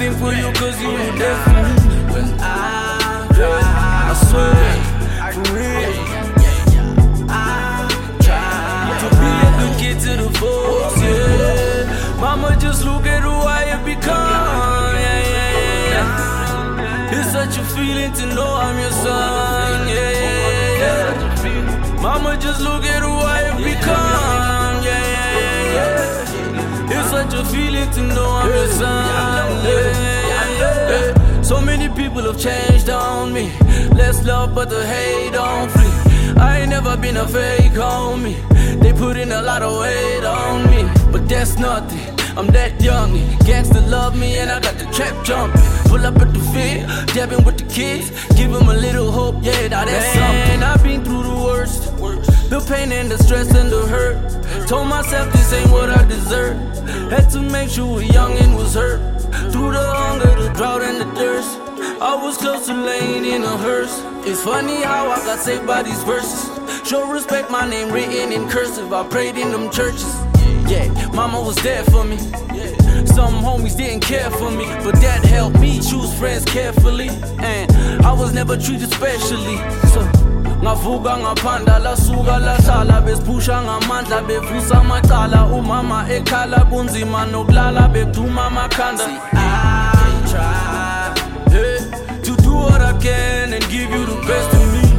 anything for you, cause you were there for me when I cried. I swear, for real, I tried to be a good kid to the folks, yeah. Mama, just look at who I have become, yeah. It's such a feeling to know I'm your son, yeah. Mama, just look at who I have become, yeah. It's such a feeling to know I'm your son, yeah. So many people have changed on me. Less love but the hate don't flee. I ain't never been a fake homie. They put in a lot of weight on me, but that's nothing. I'm that young, gangsta love me and I got the trap jumping. Pull up at the field, dabbing with the kids, give them a little hope, yeah, now that's something. I've been through the worst, the pain and the stress and the hurt. Told myself this ain't what I deserve. Had to make sure a youngin' was hurt. Through the hunger, the drought and the thirst, I was close to laying in a hearse. It's funny how I got saved by these verses. Show respect, my name written in cursive. I prayed in them churches. Yeah, mama was there for me. Some homies didn't care for me, but that helped me choose friends carefully. And I was never treated specially. So ngavuka ngaphanda lasuka lahlala besipusha ngamandla bevusa amacala umama ekhala kunzima nokulala beduma amakhanda. I try to do what I can and give you the best of me.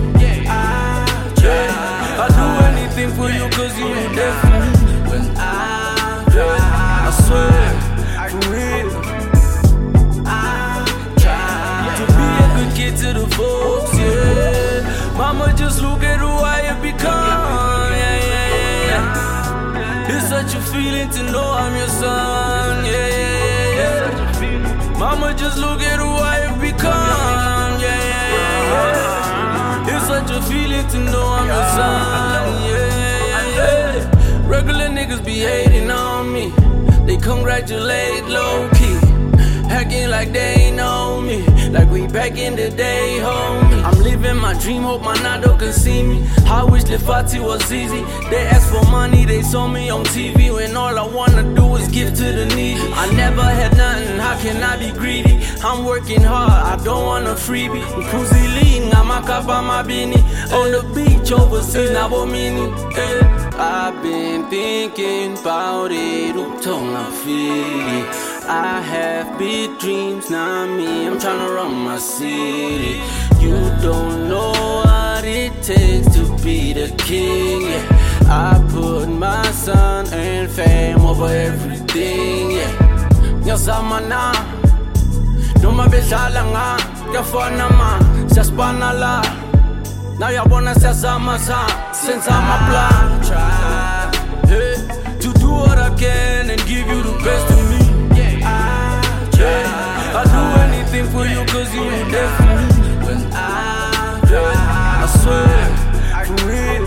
I do anything for you cause you were there for me when I cried. I swear, for real, I tried to be a good kid to the folks, yeah. Mama, just look at who I have become, yeah. It's such a feeling to know I'm your son, yeah. Mama, just look at who I have become, yeah. It's such a feeling to know I'm your son, yeah. Regular niggas be hating on me. They congratulate low-key, acting like they ain't know me, like we back in the day, homie. I'm living my dream, hope my Nado can see me. I wish Lefati was easy. They ask for money, they saw me on TV, when all I wanna do is give to the needy. I never had nothing, how can I be greedy? I'm working hard, I don't want a freebie. Pussy lean, I'm a kapa mabini. On the beach overseas, Nabomini. I've been thinking about it, I feel it. I have big dreams, not me, I'm tryna run my city. You don't know what it takes to be the king, yeah. I put my son and fame over everything, yeah. Nyasamana, noma bedlala nga, kuyafana ma, siyaspana la. Now yabona siyazama sa, senza my plan. Try to do what I can and give you the best of me. I do anything for you cause you were there for me when I cried. I swear, for real,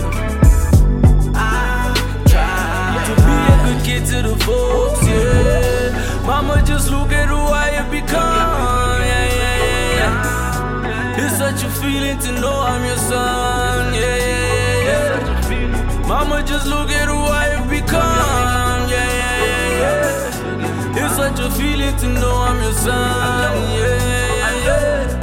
I tried to be a good kid to the folks, yeah. Mama, just look at who I have become, yeah. It's such a feeling to know I'm your son, yeah. Mama, just look at who I have become, yeah. It's such a feeling to know I'm your son, yeah.